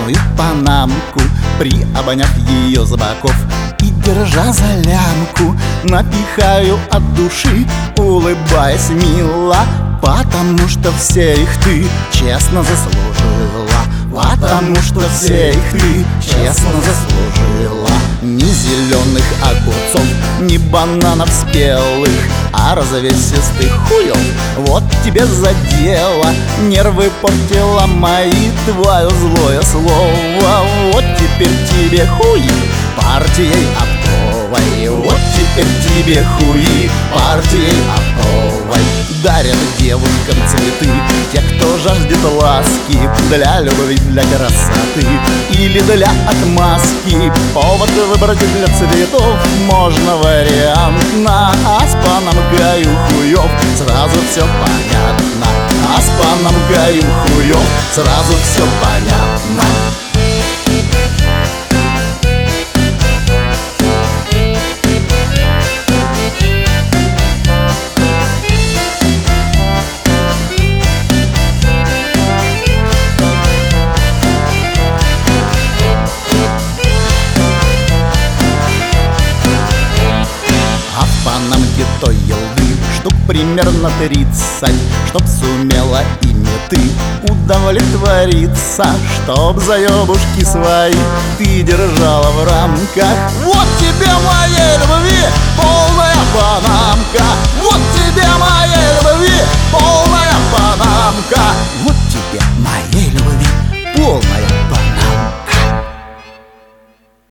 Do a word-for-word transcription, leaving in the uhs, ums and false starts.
черную панамку, приобняв ее с боков и держа за лямку, напихаю от души, улыбаясь мило, потому что все их ты честно заслужила. Потому что все их ты честно заслужила. Ни зеленых огурцов, ни бананов спелых, а развесистых хуев вот тебе за дело. Нервы портила мои твое злое слово. Вот теперь тебе хуи партией оптовой. Вот теперь тебе хуи партией оптовой. Дарят девушкам цветы те, кто жаждет ласки, для любви, для красоты или для отмазки. Повод выбрать для цветов можно вариантно, а с паном Гаю хуев сразу все понятно. А с паном Гаю хуев сразу все понятно. Панамки той елды штук примерно тридцать, чтоб сумела ими ты удовлетвориться, чтоб заебушки свои ты держала в рамках. Вот